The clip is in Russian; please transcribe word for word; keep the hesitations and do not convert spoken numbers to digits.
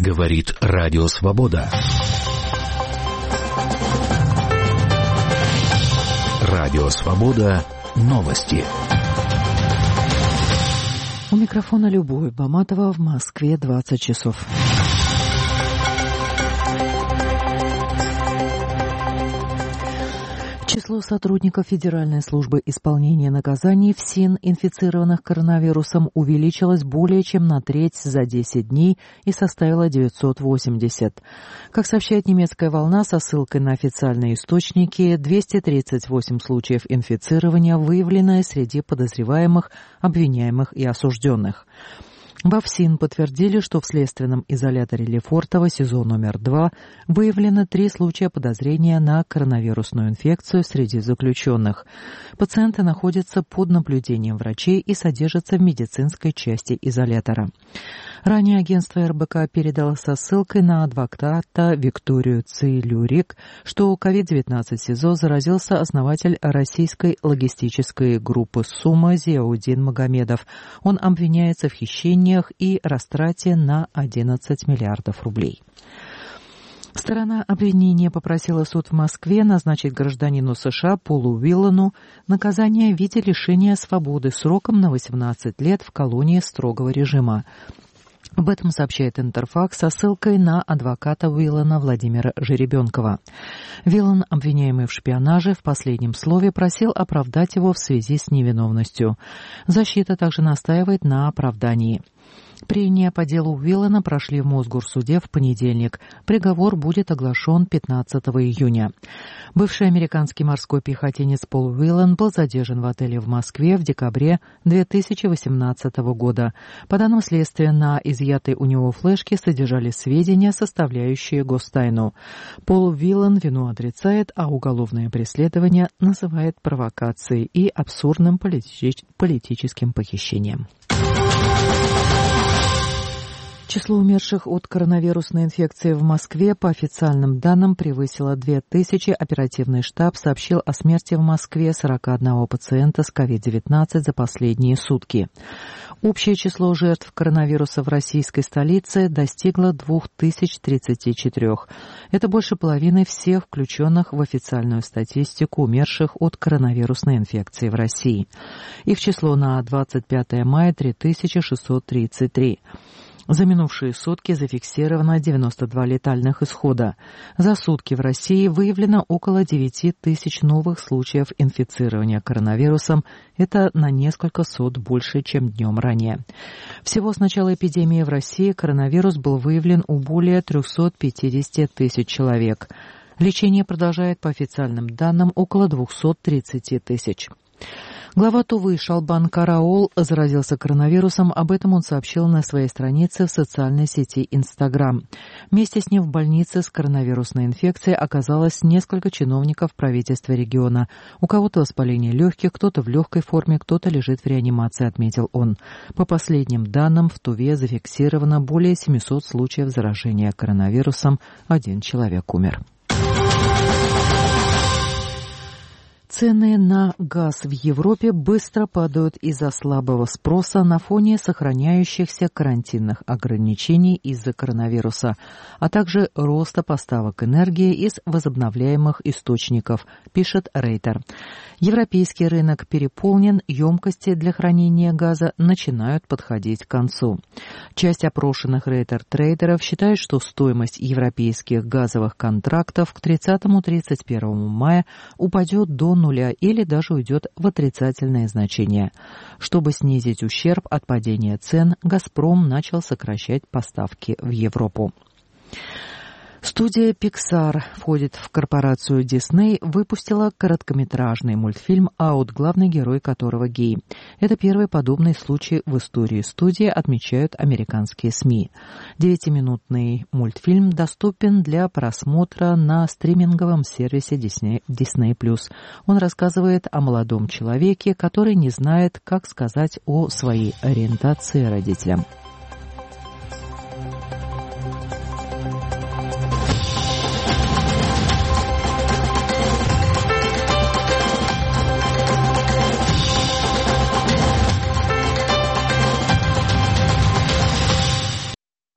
Говорит Радио Свобода. Радио Свобода. Новости. У микрофона Любовь Баматова, в Москве двадцать часов. Число сотрудников Федеральной службы исполнения наказаний ФСИН, инфицированных коронавирусом, увеличилось более чем на треть за десять дней и составило девятьсот восемьдесят. Как сообщает немецкая волна со ссылкой на официальные источники, двести тридцать восемь случаев инфицирования выявлено среди подозреваемых, обвиняемых и осужденных. Во ФСИН подтвердили, что в следственном изоляторе Лефортово, СИЗО номер два, выявлено три случая подозрения на коронавирусную инфекцию среди заключенных. Пациенты находятся под наблюдением врачей и содержатся в медицинской части изолятора. Ранее агентство эр бэ ка передало со ссылкой на адвоката Викторию Цилюрик, что ковид девятнадцать СИЗО заразился основатель российской логистической группы «Сумма» Зиаудин Магомедов. Он обвиняется в хищениях и растрате на одиннадцать миллиардов рублей. Сторона обвинения попросила суд в Москве назначить гражданину США Полу Уиллану наказание в виде лишения свободы сроком на восемнадцать лет в колонии строгого режима. Об этом сообщает Интерфакс со ссылкой на адвоката Уиллана Владимира Жеребенкова. Уиллан, обвиняемый в шпионаже, в последнем слове просил оправдать его в связи с невиновностью. Защита также настаивает на оправдании. Прения по делу Уиллана прошли в Мосгорсуде в понедельник. Приговор будет оглашен пятнадцатого июня. Бывший американский морской пехотинец Пол Уиллан был задержан в отеле в Москве в декабре две тысячи восемнадцатого года. По данным следствия, на изъятой у него флешке содержались сведения, составляющие гостайну. Пол Уиллан вину отрицает, а уголовное преследование называет провокацией и абсурдным полити- политическим похищением. Число умерших от коронавирусной инфекции в Москве по официальным данным превысило две тысячи. Оперативный штаб сообщил о смерти в Москве сорок один пациента с ковид девятнадцать за последние сутки. Общее число жертв коронавируса в российской столице достигло две тысячи тридцать четыре. Это больше половины всех включенных в официальную статистику умерших от коронавирусной инфекции в России. Их число на двадцать пятое мая три тысячи шестьсот тридцать три. За минувшие сутки зафиксировано девяносто два летальных исхода. За сутки в России выявлено около девять тысяч новых случаев инфицирования коронавирусом. Это на несколько сот больше, чем днем ранее. Всего с начала эпидемии в России коронавирус был выявлен у более триста пятьдесят тысяч человек. Лечение продолжает, по официальным данным, около двести тридцать тысяч. Глава Тувы Шалбан Караол заразился коронавирусом. Об этом он сообщил на своей странице в социальной сети Инстаграм. Вместе с ним в больнице с коронавирусной инфекцией оказалось несколько чиновников правительства региона. У кого-то воспаление легких, кто-то в легкой форме, кто-то лежит в реанимации, отметил он. По последним данным, в Туве зафиксировано более семисот случаев заражения коронавирусом. Один человек умер. Цены на газ в Европе быстро падают из-за слабого спроса на фоне сохраняющихся карантинных ограничений из-за коронавируса, а также роста поставок энергии из возобновляемых источников, пишет Рейтер. Европейский рынок переполнен, емкости для хранения газа начинают подходить к концу. Часть опрошенных Рейтер-трейдеров считает, что стоимость европейских газовых контрактов к тридцатому — тридцать первому мая упадет до нуля или даже уйдет в отрицательное значение. Чтобы снизить ущерб от падения цен, «Газпром» начал сокращать поставки в Европу. Студия Pixar входит в корпорацию Disney, выпустила короткометражный мультфильм «Аут», главный герой которого гей. Это первый подобный случай в истории студии, отмечают американские СМИ. Девятиминутный мультфильм доступен для просмотра на стриминговом сервисе Disney+. Disney+. Он рассказывает о молодом человеке, который не знает, как сказать о своей ориентации родителям.